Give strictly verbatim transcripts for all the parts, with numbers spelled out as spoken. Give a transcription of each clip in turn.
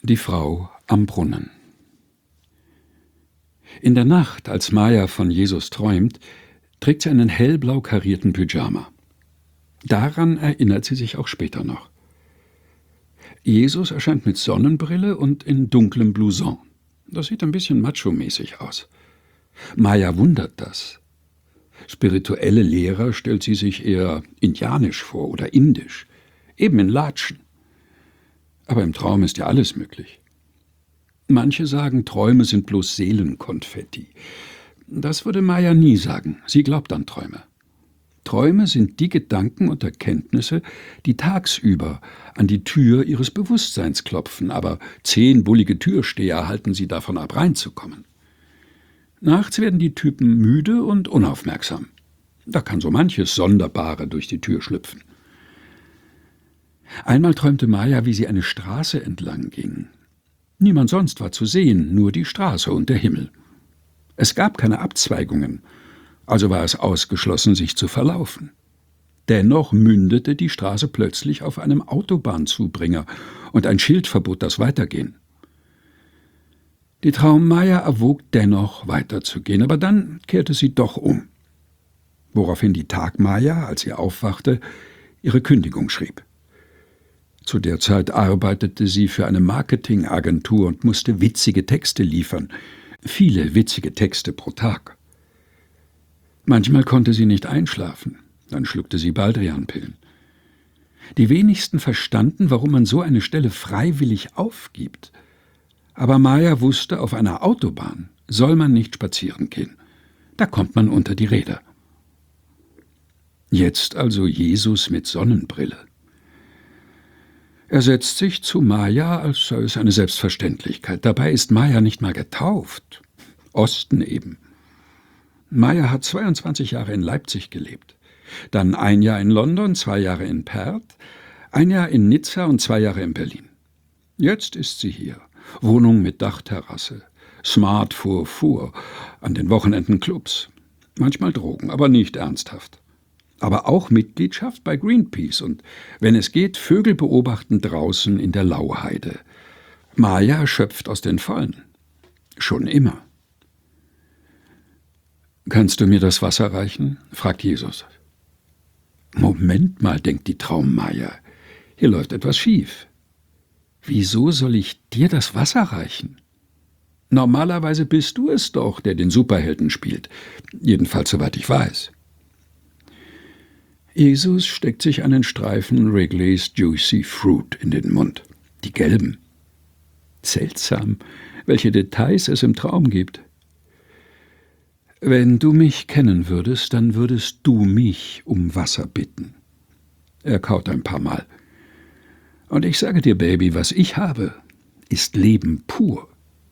Die Frau am Brunnen. In der Nacht, als Maja von Jesus träumt, trägt sie einen hellblau karierten Pyjama. Daran erinnert sie sich auch später noch. Jesus erscheint mit Sonnenbrille und in dunklem Blouson. Das sieht ein bisschen macho-mäßig aus. Maja wundert das. Spirituelle Lehrer stellt sie sich eher indianisch vor oder indisch, eben in Latschen. Aber im Traum ist ja alles möglich. Manche sagen, Träume sind bloß Seelenkonfetti. Das würde Maja nie sagen. Sie glaubt an Träume. Träume sind die Gedanken und Erkenntnisse, die tagsüber an die Tür ihres Bewusstseins klopfen, aber zehn bullige Türsteher halten sie davon ab, reinzukommen. Nachts werden die Typen müde und unaufmerksam. Da kann so manches Sonderbare durch die Tür schlüpfen. Einmal träumte Maja, wie sie eine Straße entlang ging. Niemand sonst war zu sehen, nur die Straße und der Himmel. Es gab keine Abzweigungen, also war es ausgeschlossen, sich zu verlaufen. Dennoch mündete die Straße plötzlich auf einem Autobahnzubringer und ein Schild verbot das Weitergehen. Die Traum-Maja erwog dennoch, weiterzugehen, aber dann kehrte sie doch um. Woraufhin die Tag-Maja, als sie aufwachte, ihre Kündigung schrieb. Zu der Zeit arbeitete sie für eine Marketingagentur und musste witzige Texte liefern. Viele witzige Texte pro Tag. Manchmal konnte sie nicht einschlafen, dann schluckte sie Baldrianpillen. Die wenigsten verstanden, warum man so eine Stelle freiwillig aufgibt. Aber Maja wusste, auf einer Autobahn soll man nicht spazieren gehen. Da kommt man unter die Räder. Jetzt also Jesus mit Sonnenbrille. Er setzt sich zu Maja, als sei es eine Selbstverständlichkeit. Dabei ist Maja nicht mal getauft. Osten eben. Maja hat zweiundzwanzig Jahre in Leipzig gelebt. Dann ein Jahr in London, zwei Jahre in Perth, ein Jahr in Nizza und zwei Jahre in Berlin. Jetzt ist sie hier. Wohnung mit Dachterrasse. Smart fuhr fuhr. An den Wochenenden Clubs. Manchmal Drogen, aber nicht ernsthaft. Aber auch Mitgliedschaft bei Greenpeace und, wenn es geht, Vögel beobachten draußen in der Lauheide. Maja schöpft aus den Vollen. Schon immer. »Kannst du mir das Wasser reichen?« fragt Jesus. »Moment mal«, denkt die Traum-Maja, »hier läuft etwas schief. Wieso soll ich dir das Wasser reichen? Normalerweise bist du es doch, der den Superhelden spielt. Jedenfalls soweit ich weiß.« Jesus steckt sich einen Streifen Wrigley's Juicy Fruit in den Mund. Die gelben. Seltsam, welche Details es im Traum gibt. »Wenn du mich kennen würdest, dann würdest du mich um Wasser bitten.« Er kaut ein paar Mal. »Und ich sage dir, Baby, was ich habe, ist Leben pur.«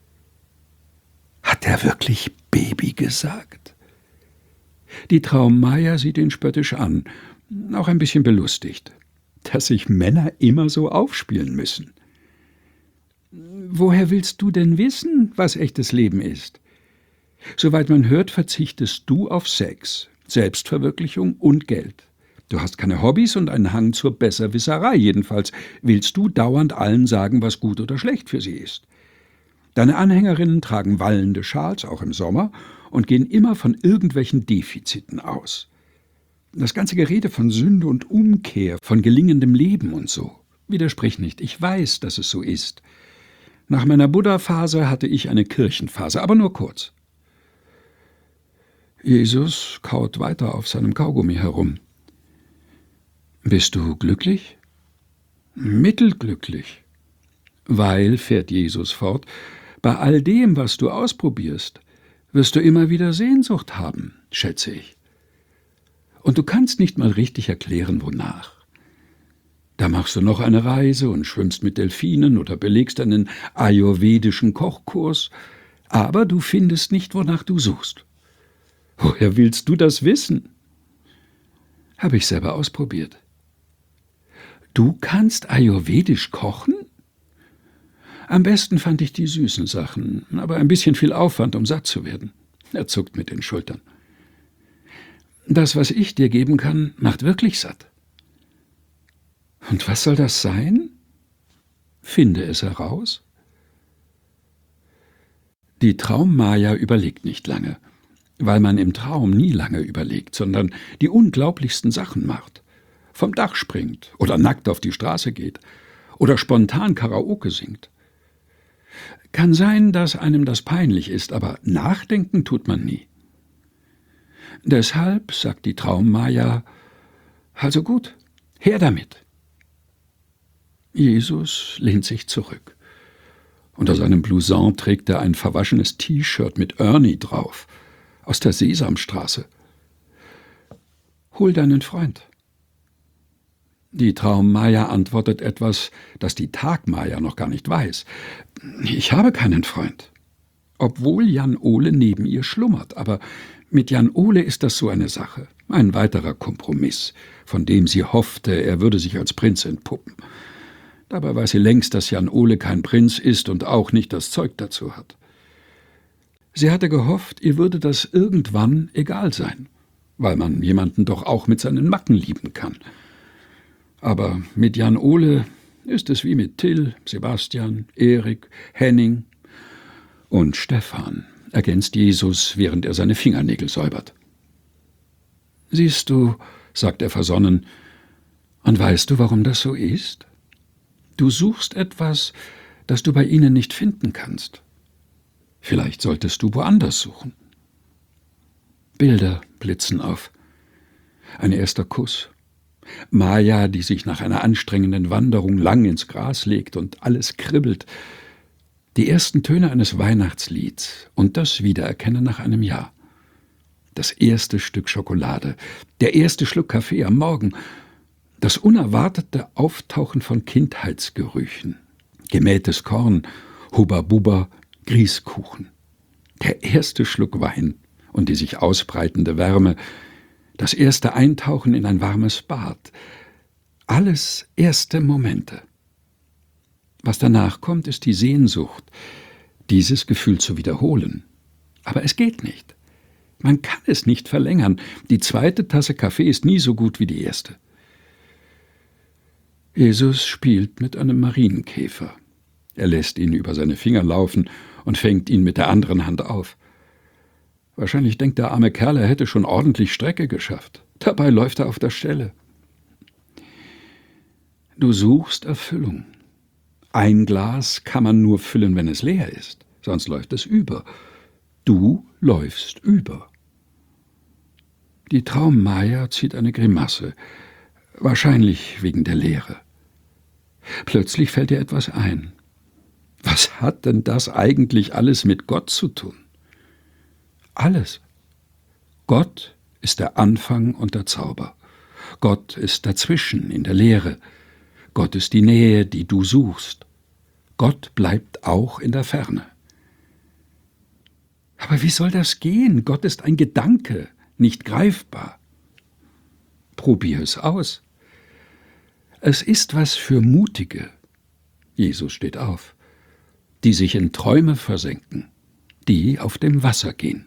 Hat er wirklich Baby gesagt? Die Traum-Maja sieht ihn spöttisch an, auch ein bisschen belustigt, dass sich Männer immer so aufspielen müssen. »Woher willst du denn wissen, was echtes Leben ist? Soweit man hört, verzichtest du auf Sex, Selbstverwirklichung und Geld. Du hast keine Hobbys und einen Hang zur Besserwisserei. Jedenfalls willst du dauernd allen sagen, was gut oder schlecht für sie ist. Deine Anhängerinnen tragen wallende Schals, auch im Sommer, und gehen immer von irgendwelchen Defiziten aus. Das ganze Gerede von Sünde und Umkehr, von gelingendem Leben und so. Widersprich nicht, ich weiß, dass es so ist. Nach meiner Buddha-Phase hatte ich eine Kirchenphase, aber nur kurz.« Jesus kaut weiter auf seinem Kaugummi herum. »Bist du glücklich?« »Mittelglücklich. Weil«, fährt Jesus fort, »bei all dem, was du ausprobierst, wirst du immer wieder Sehnsucht haben, schätze ich. Und du kannst nicht mal richtig erklären, wonach. Da machst du noch eine Reise und schwimmst mit Delfinen oder belegst einen ayurvedischen Kochkurs, aber du findest nicht, wonach du suchst. Woher willst du das wissen?« »Habe ich selber ausprobiert.« »Du kannst ayurvedisch kochen?« »Am besten fand ich die süßen Sachen, aber ein bisschen viel Aufwand, um satt zu werden.« Er zuckt mit den Schultern. »Das, was ich dir geben kann, macht wirklich satt.« »Und was soll das sein?« »Finde es heraus.« Die Traum-Maya überlegt nicht lange, weil man im Traum nie lange überlegt, sondern die unglaublichsten Sachen macht. Vom Dach springt oder nackt auf die Straße geht oder spontan Karaoke singt. Kann sein, dass einem das peinlich ist, aber nachdenken tut man nie. Deshalb sagt die Traum-Maya: Also gut, her damit. Jesus lehnt sich zurück. Unter seinem Blouson trägt er ein verwaschenes T-Shirt mit Ernie drauf, aus der Sesamstraße. Hol deinen Freund. Die Traum-Maya antwortet etwas, das die Tag-Maya noch gar nicht weiß. Ich habe keinen Freund. Obwohl Jan Ole neben ihr schlummert, aber mit Jan Ole ist das so eine Sache, ein weiterer Kompromiss, von dem sie hoffte, er würde sich als Prinz entpuppen. Dabei weiß sie längst, dass Jan Ole kein Prinz ist und auch nicht das Zeug dazu hat. Sie hatte gehofft, ihr würde das irgendwann egal sein, weil man jemanden doch auch mit seinen Macken lieben kann. Aber mit Jan Ole ist es wie mit Till, Sebastian, Erik, Henning und Stefan, ergänzt Jesus, während er seine Fingernägel säubert. Siehst du, sagt er versonnen, und weißt du, warum das so ist? Du suchst etwas, das du bei ihnen nicht finden kannst. Vielleicht solltest du woanders suchen. Bilder blitzen auf. Ein erster Kuss. Maya, die sich nach einer anstrengenden Wanderung lang ins Gras legt und alles kribbelt. Die ersten Töne eines Weihnachtslieds und das Wiedererkennen nach einem Jahr. Das erste Stück Schokolade, der erste Schluck Kaffee am Morgen, das unerwartete Auftauchen von Kindheitsgerüchen, gemähtes Korn, Hubba-Bubba, Grießkuchen, der erste Schluck Wein und die sich ausbreitende Wärme, das erste Eintauchen in ein warmes Bad. Alles erste Momente. Was danach kommt, ist die Sehnsucht, dieses Gefühl zu wiederholen. Aber es geht nicht. Man kann es nicht verlängern. Die zweite Tasse Kaffee ist nie so gut wie die erste. Jesus spielt mit einem Marienkäfer. Er lässt ihn über seine Finger laufen und fängt ihn mit der anderen Hand auf. Wahrscheinlich denkt der arme Kerl, er hätte schon ordentlich Strecke geschafft. Dabei läuft er auf der Stelle. Du suchst Erfüllung. Ein Glas kann man nur füllen, wenn es leer ist, sonst läuft es über. Du läufst über. Die Traum-Maya zieht eine Grimasse, wahrscheinlich wegen der Leere. Plötzlich fällt ihr etwas ein. Was hat denn das eigentlich alles mit Gott zu tun? Alles. Gott ist der Anfang und der Zauber. Gott ist dazwischen in der Leere. Gott ist die Nähe, die du suchst. Gott bleibt auch in der Ferne. Aber wie soll das gehen? Gott ist ein Gedanke, nicht greifbar. Probier es aus. Es ist was für Mutige. Jesus steht auf. Die sich in Träume versenken, die auf dem Wasser gehen.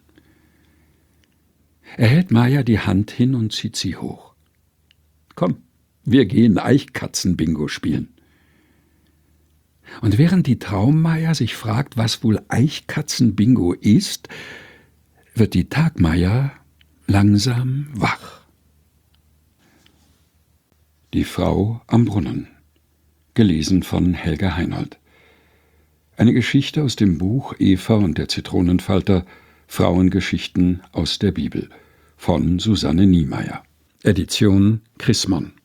Er hält Maya die Hand hin und zieht sie hoch. Komm, wir gehen Eichkatzen-Bingo spielen. Und während die Traum-Maya sich fragt, was wohl Eichkatzen-Bingo ist, wird die Tag-Maya langsam wach. Die Frau am Brunnen. Gelesen von Helga Heinold. Eine Geschichte aus dem Buch Eva und der Zitronenfalter, Frauengeschichten aus der Bibel von Susanne Niemeyer. Edition Chrismon.